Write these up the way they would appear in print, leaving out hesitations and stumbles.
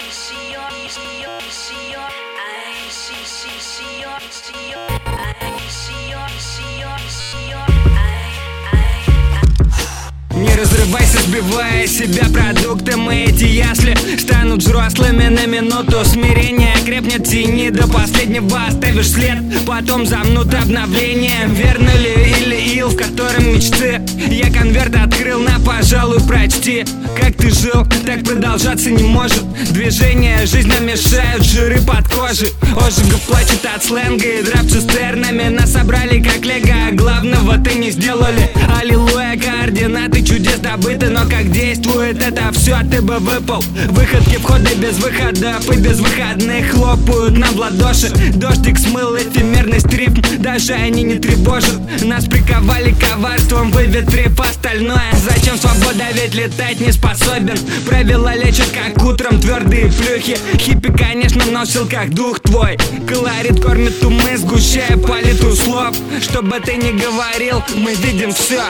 Не разрывайся, сбивая себя продуктом, и эти ясли станут взрослыми на минуту. Смирение крепнет, тени до последнего оставишь след, потом замнут обновление. Верно ли или ил, в котором мечты? Я конверт открыл, на, пожалуй, прочти. Как ты жил, так продолжаться не может. Движения жизнь нам мешают, жиры под кожей. Ожигов плачет от сленга и драп цистернами. Нас собрали как лего, а главного ты не сделали. Аллилуйя, координаты чудес добыты, но как действует это все, ты бы выпал. Выходки, входы без выходов и без выходных хлопают нам в ладоши. Дождик смыл эфемерность рифм, даже они не тревожат. Нас приковали коварством, выветрив остальное. Зачем свобода, ведь летать не способен. Правила лечат, как утром твердые плюхи. Хиппи, конечно, носил как дух твой. Колорит кормит умы, сгущая палитру слов. Что бы ты ни говорил, мы видим все.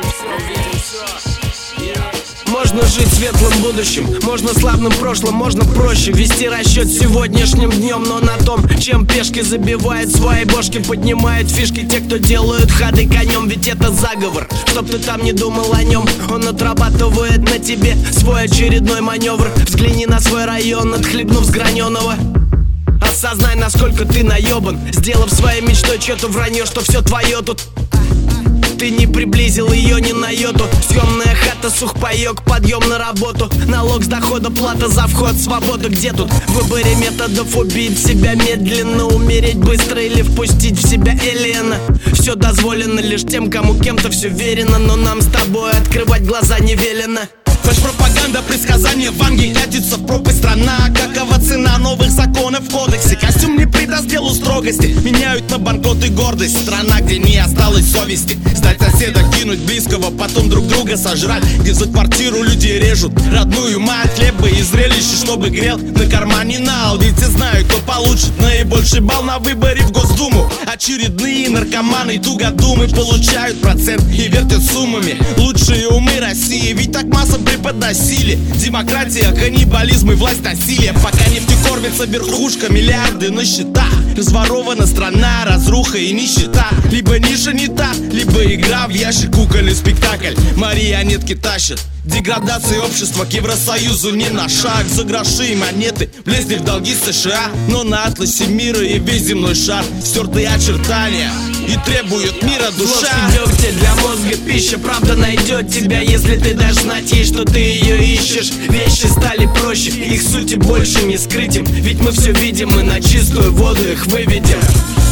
Можно жить светлым будущим, можно славным прошлым, можно проще вести расчет сегодняшним днем. Но на том, чем пешки забивают свои бошки, поднимают фишки те, кто делают ходы конем. Ведь это заговор, чтоб ты там не думал о нем. Он отрабатывает на тебе свой очередной маневр. Взгляни на свой район, отхлебнув с граненого. Осознай, насколько ты наебан, сделав своей мечтой чьё-то вранье, что все твое тут. Ты не приблизил ее ни на йоту. Съемная хата, сухпайок, подъем на работу. Налог с дохода, плата за вход, свобода. Где тут в выборе методов убить себя медленно, умереть быстро или впустить в себя Элена? Все дозволено лишь тем, кому кем-то все верено, но нам с тобой открывать глаза не велено. Фэш-пропаганда, предсказание Ванги, катится в пропасть страна. Какова цена новых законов в кодексе? Костюм не придаст делу строгости, меняют на банкрот и гордость. Страна, где не осталось совести. Стать соседа, кинуть близкого, потом друг друга сожрать. Где за квартиру люди режут родную мать. Хлеба и зрелище, чтобы грел на кармане нал. Ведь я знаю, кто получит наибольший балл на выборе в Госдуму. Очередные наркоманы, тугодумы получают процент и вертят суммами. Лучшие умы России, ведь так масса преподносили. Демократия, каннибализм и власть насилия. Пока нефть кормится верхушка, миллиарды на счетах. Разворована страна, разруха и нищета. Либо ниша не та, либо игра в ящик, кукольный спектакль. Марионетки тащат деградации общества к Евросоюзу не на шаг. За гроши и монеты влезли в долги США, но на атласе мира и весь земной шар стертые очертания и требуют мира душа. Дегтя для мозга пища, правда найдет тебя, если ты дашь знать ей, что ты ее ищешь. Вещи стали проще, их сути больше не скрытим, ведь мы все видим и на чистую воду их выведем.